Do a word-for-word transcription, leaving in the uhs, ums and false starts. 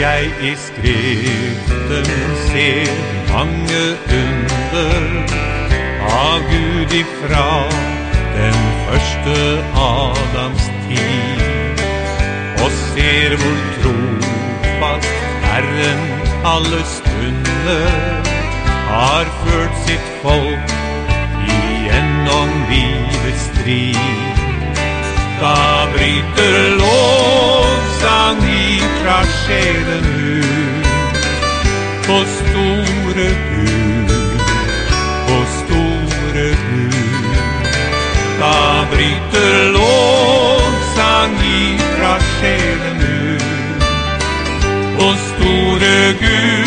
jeg i skriften ser mange under av Gud ifra den første Adams tid, og ser hvor trofast Herren alle stunder har ført sitt folk igjennom livets strid. Da bryter lovsang ifra sjelen ut på store Gud, på store Gud. Da bryter lovsang ifra sjelen ut på store Gud,